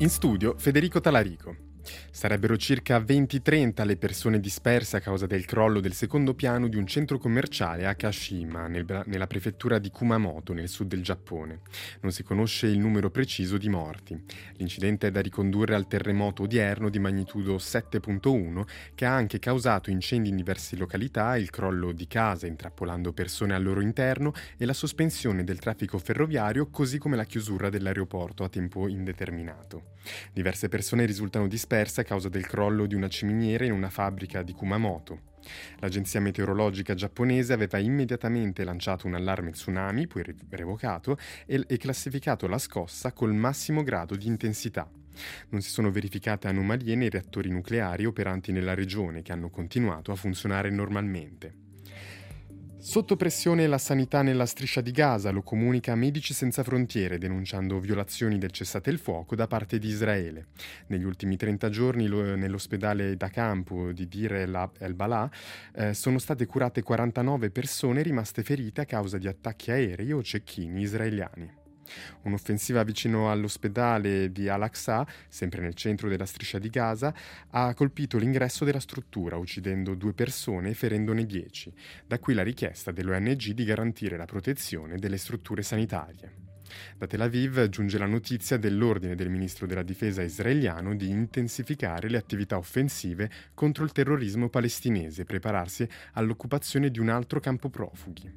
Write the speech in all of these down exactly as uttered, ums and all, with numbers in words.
In studio Federico Talarico. Sarebbero circa venti trenta le persone disperse a causa del crollo del secondo piano di un centro commerciale a Kashima, nel- nella prefettura di Kumamoto, nel sud del Giappone. Non si conosce il numero preciso di morti. L'incidente è da ricondurre al terremoto odierno di magnitudo sette virgola uno che ha anche causato incendi in diverse località, il crollo di case intrappolando persone al loro interno e la sospensione del traffico ferroviario, così come la chiusura dell'aeroporto a tempo indeterminato. Diverse persone risultano disperse a causa del crollo di una ciminiera in una fabbrica di Kumamoto. L'agenzia meteorologica giapponese aveva immediatamente lanciato un allarme tsunami, poi revocato, e, e classificato la scossa col massimo grado di intensità. Non si sono verificate anomalie nei reattori nucleari operanti nella regione, che hanno continuato a funzionare normalmente. Sotto pressione la sanità nella striscia di Gaza, lo comunica Medici Senza Frontiere, denunciando violazioni del cessate il fuoco da parte di Israele. Negli ultimi trenta giorni lo, nell'ospedale da campo di Deir el-Balah eh, sono state curate quarantanove persone rimaste ferite a causa di attacchi aerei o cecchini israeliani. Un'offensiva vicino all'ospedale di Al-Aqsa, sempre nel centro della striscia di Gaza, ha colpito l'ingresso della struttura, uccidendo due persone e ferendone dieci. Da qui la richiesta dell'O N G di garantire la protezione delle strutture sanitarie. Da Tel Aviv giunge la notizia dell'ordine del ministro della difesa israeliano di intensificare le attività offensive contro il terrorismo palestinese e prepararsi all'occupazione di un altro campo profughi.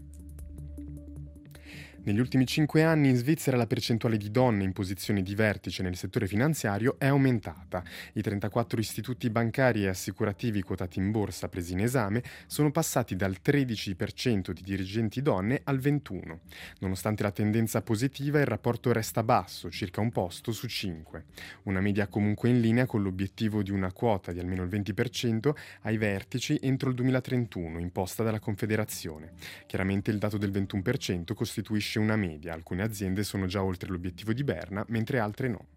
Negli ultimi cinque anni in Svizzera la percentuale di donne in posizioni di vertice nel settore finanziario è aumentata. I trentaquattro istituti bancari e assicurativi quotati in borsa presi in esame sono passati dal tredici per cento di dirigenti donne al ventuno per cento. Nonostante la tendenza positiva, il rapporto resta basso, circa un posto su cinque. Una media comunque in linea con l'obiettivo di una quota di almeno il venti per cento ai vertici entro il duemilatrentuno, imposta dalla Confederazione. Chiaramente il dato del ventuno per cento costituisce una media, alcune aziende sono già oltre l'obiettivo di Berna, mentre altre no.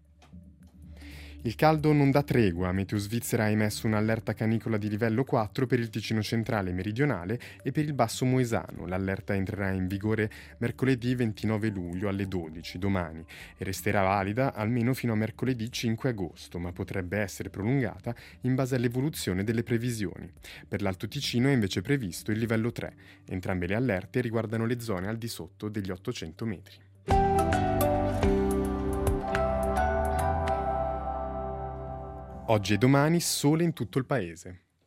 Il caldo non dà tregua, Meteo Svizzera ha emesso un'allerta canicola di livello quattro per il Ticino centrale e meridionale e per il Basso Moesano. L'allerta entrerà in vigore mercoledì ventinove luglio alle dodici, domani, e resterà valida almeno fino a mercoledì cinque agosto, ma potrebbe essere prolungata in base all'evoluzione delle previsioni. Per l'Alto Ticino è invece previsto il livello tre. Entrambe le allerte riguardano le zone al di sotto degli ottocento metri. Oggi e domani sole in tutto il paese.